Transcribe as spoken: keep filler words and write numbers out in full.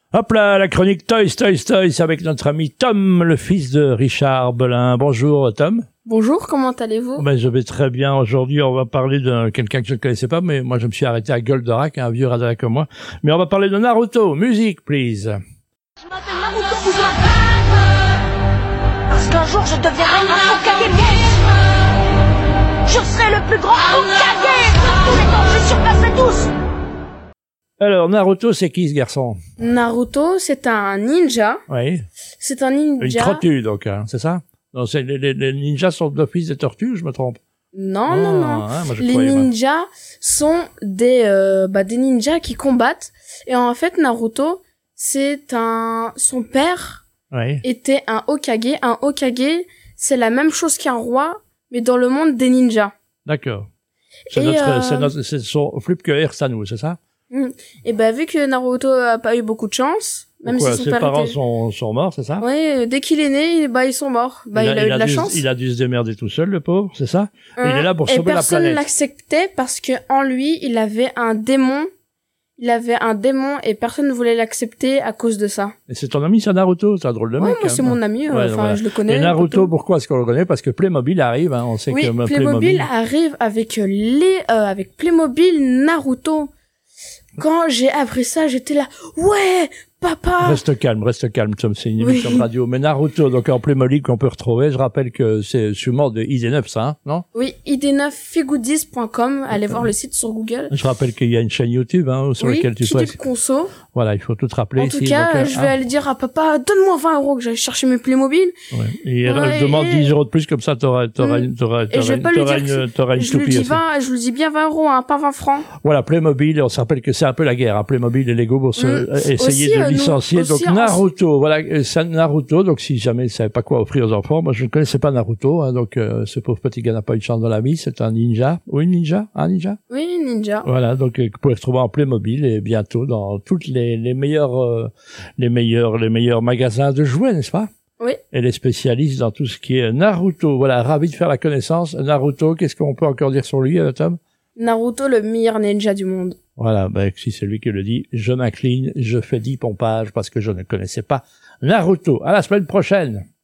Hop là, la chronique Toys, Toys, Toys avec notre ami Tom, le fils de Richard Belin. Bonjour Tom. Bonjour, comment allez-vous? Ben, je vais très bien. Aujourd'hui, on va parler de quelqu'un que je ne connaissais pas, mais moi je me suis arrêté à Goldorak, un vieux radar comme moi. Mais on va parler de Naruto. Musique, please. Je m'appelle Naruto Uzumaki. Parce qu'un jour je deviendrai un Hokage. Je serai le plus grand Hokage de tous les temps. Je surpasserai tous. Alors, Naruto, c'est qui ce garçon? Naruto, c'est un ninja. Oui. C'est un ninja. Une tortue, donc, hein, c'est ça? Non, c'est, les, les, les ninjas sont d'office des tortues, je me trompe? Non, Oh, non, non. hein, moi, je les croyais, ninjas moi. sont des, euh, bah, des ninjas qui combattent. Et en fait, Naruto, c'est un, son père oui. était un Hokage. Un Hokage, c'est la même chose qu'un roi, mais dans le monde des ninjas. D'accord. C'est Et notre, euh... c'est notre, c'est son flip que Ersanu, c'est ça? Mmh. Et ben, vu que Naruto a pas eu beaucoup de chance, même Pourquoi? si son Ses père parents était... sont, sont morts, c'est ça? Ouais, dès qu'il est né, bah, ils sont morts. Bah, il, il a, il a eu de la dû, chance. Il a dû se démerder tout seul, le pauvre, c'est ça? Hein, et il est là pour sauver la planète. Et personne l'acceptait parce que en lui, il avait un démon. Il avait un démon et personne ne voulait l'accepter à cause de ça. Et c'est ton ami, ça, Naruto? C'est un drôle de ouais, mec. moi, c'est mon ami. Enfin, ouais, voilà. Je le connais. Et Naruto, pourquoi est-ce qu'on le connaît? Parce que Playmobil arrive, hein. On sait oui, que Playmobil, Playmobil arrive avec les, euh, avec Playmobil Naruto. Quand j'ai appris ça, j'étais là, ouais, papa! Reste calme, reste calme, Tom, c'est une émission oui. de radio. Mais Naruto, donc en Playmobil qu'on peut retrouver, je rappelle que c'est sûrement de I D neuf, ça, hein, non? Oui, I D neuf figoudis point com, allez voir le site sur Google. Je rappelle qu'il y a une chaîne YouTube, hein, sur oui, laquelle tu peux... Oui, Conso. Voilà, il faut tout rappeler en ici. En tout cas, donc, je vais hein. aller dire à papa, donne-moi vingt euros que j'aille chercher mes Playmobil. Ouais. Et ouais, je demande et... dix euros de plus, comme ça, t'auras, t'auras, mmh. t'auras, t'auras, et je vais pas lui dire une, t'auras une je lui dis vingt, je lui dis bien vingt euros, hein, pas vingt francs. Voilà, Playmobil, on se rappelle que c'est un peu la guerre, hein, Playmobil et Lego pour se, mmh. essayer aussi, de licencier. Nous, donc, Naruto, en... voilà, c'est Naruto, donc si jamais il savait pas quoi offrir aux enfants, moi je ne connaissais pas Naruto, hein, donc euh, ce pauvre petit gars n'a pas eu de chance dans la vie, c'est un ninja. Oui, ninja? Un ninja? Oui, ninja. Voilà, donc euh, vous pouvez retrouver en Playmobil et bientôt dans toutes les, les meilleurs, euh, les meilleurs, les meilleurs magasins de jouets, n'est-ce pas? Oui. Et les spécialistes dans tout ce qui est Naruto. Voilà, ravi de faire la connaissance. Naruto, qu'est-ce qu'on peut encore dire sur lui, euh, Tom? Naruto, le meilleur ninja du monde. Voilà, ben, si c'est lui qui le dit, je m'incline, je fais dix pompages parce que je ne connaissais pas Naruto. À la semaine prochaine!